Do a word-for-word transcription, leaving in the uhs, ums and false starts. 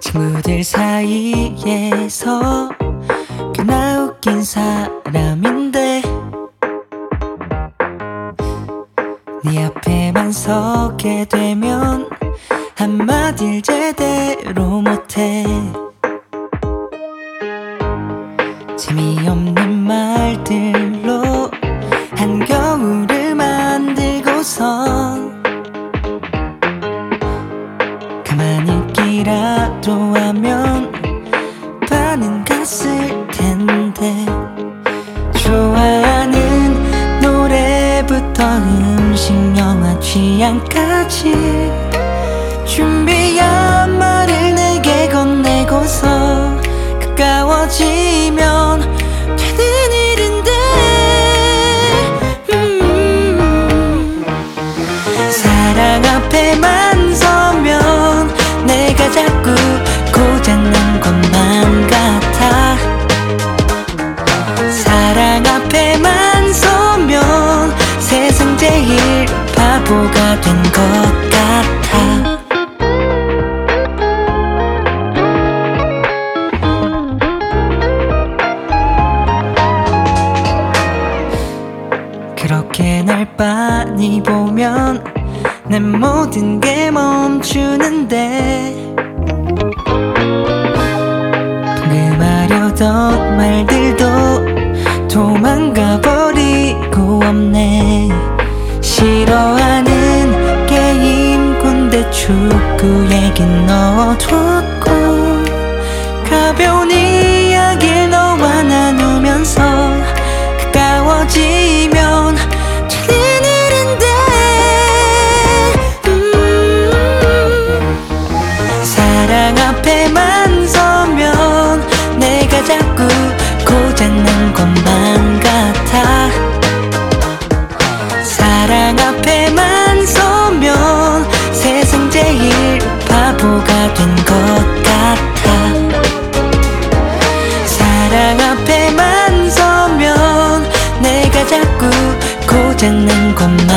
친구들 사이에서 꽤나 웃긴 사람인데 네 앞에만 서게 되면 한마디를 제대로 못해. 재미없는 말들로 한겨울을 만들고선 가만히 있기라도 하면 반은 갔을 텐데 좋아하는 노래부터 음식, 영화, 취향까지 준비한 말을 내게 건네고서 가까워지면 되는 일인데 음 사랑 앞에만 서면 내가 자꾸 고장난 것만 같아. 사랑 앞에만 서면 세상 제일 바보가 된 것 같아. 그렇게 날 빤히 보면 내 모든 게 멈추는데 통금하려던 말들도 도망가 버리고 없네. 싫어하는 게임, 군대, 축구 얘긴 넣어뒀고 가벼운 이야기를 너와 나누면서 가까워지면 되는 일인데 음 사랑 앞에만 서면 내가 자꾸 고장난 것만 같아. 사랑 앞에만 서면 세상 제일 바보가 된 것 같아. 사랑 앞에만 서면 내가 자꾸 고장난 것만